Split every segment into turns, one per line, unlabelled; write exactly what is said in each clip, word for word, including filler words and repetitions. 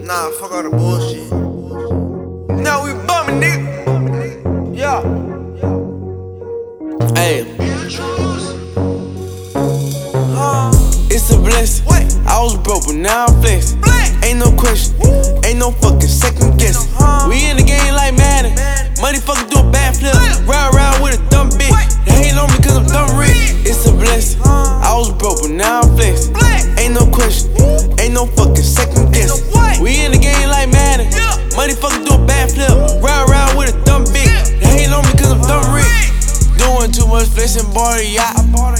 Nah, fuck all the bullshit. Now we bumming, nigga. Yeah.
Hey. It's a blessing. I was broke, but now I'm flexing. Ain't no question, ain't no fucking second guess. We in the game like Madden. Money fucking do a backflip. Round round with a dumb bitch. They hate on me cause I'm dumb rich. It's a blessing. I was broke, but now I'm flexing. Ain't no question, ain't no fucking second guess. We in the game like Madden. Money fucking do a backflip. Round round with a dumb bitch. They hate on me cause I'm dumb rich. Doing too much flexing, bought a yacht.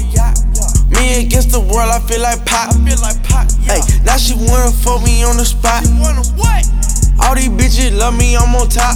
Me against the world, I feel like Pop. Hey, now she wanna fuck me on the spot. All these bitches love me, I'm on top.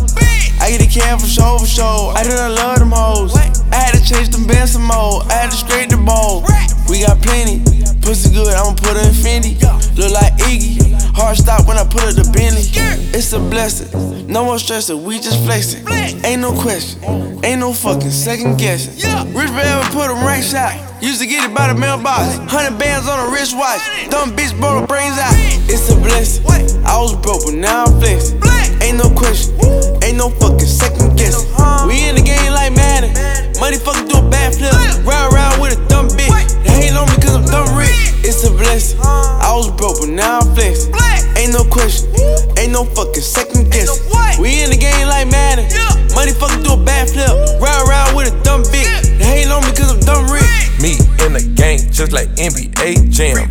I get a can for show, for show. I didn't love them hoes. I had to change them bands some more. I had to straighten the ball. We got plenty. Pussy good, I'ma put her in Fendi. Look like Iggy. Hard stop when I put her to Bentley. It's a blessing. No more stressing, we just flexing. Ain't no question, ain't no fucking second guessing. Rich man put a rank shot. Used to get it by the mailbox. Hundred bands on a wristwatch. Dumb bitch blow the brains out. It's a blessing. I was broke, but now I'm flexing. Ain't no question, ain't no fucking second guessing. We in the game like Madden. Money fucking do a backflip. Round round with a dumb bitch. They hate on me cause I'm dumb rich. It's a blessing. I was broke, but now I'm flexing. Ain't no question, ain't no fucking second guessing. We in the game like Madden. Money fucking do a backflip. Round round with a dumb bitch. They hate on me cause I'm dumb rich.
Me in the game just like N B A Jam.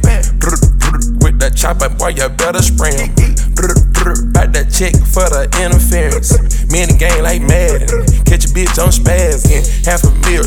With that chopper, boy, you better spray him. Back that check for the interference. Me in the game like Madden. Catch a bitch on spazzing. Half a meal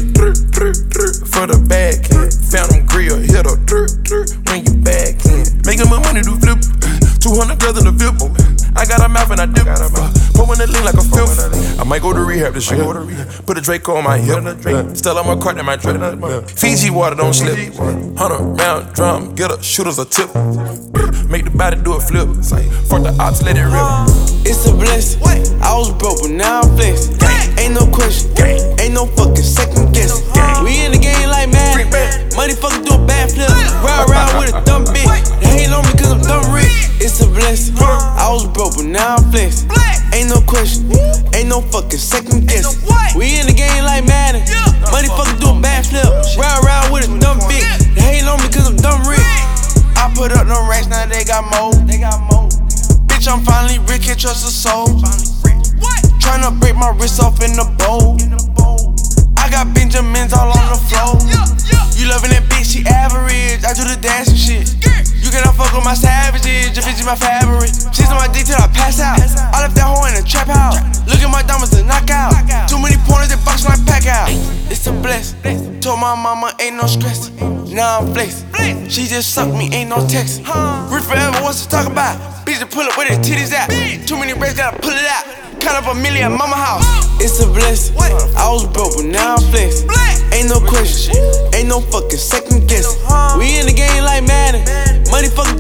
for the bag. Found them grill, hit her when you back in. Making my money do flip. two hundred girls in the VIP. I got a mouth and I dip. Pouring the lean like a filth. I might go to rehab this year. Put a Draco on my hip. Still on my cart in my drip. Fiji water don't slip. Hundred round drum, get a shooter's a tip. Make the body do a flip. Fuck the ops, let it rip.
It's a blessing. I was broke, but now I'm flexing. Ain't no question, ain't no fucking second guessing. We in the game like Madden. Money fucking do a backflip. Round round with a dumb bitch. They hate on me cause I'm dumb rich. It's a blessing. I was broke, but now I'm flexing. Ain't no question, ain't no fucking second guessing. We in the game like Madden. Money fucking do a backflip. Round round with a dumb bitch. They hate on me cause I'm dumb rich. I put up no racks, now they got more. Bitch, I'm finally rich, can't trust a soul. Tryna break my wrist off in the bowl. I got Benjamins all on the floor. You loving that bitch, she average. I do the dancing shit. You cannot fuck with my savages, your bitch is my favorite. She's on my dick till I pass out. I left that hoe in the trap house. Look at my diamonds and knock out. Too many pointers that box when I pack out. It's a blessing. Told my mama ain't no stress. Now I'm flexing. She just sucked me, ain't no texting. Rich forever wants to talk about. Bitch to pull up where the titties at. Too many racks, gotta pull it out. Count up a million at mama house. It's a blessing. I was broke, but now I'm flexing. Ain't no question, ain't no fucking second guessing. We in the game like Madden. Money fucking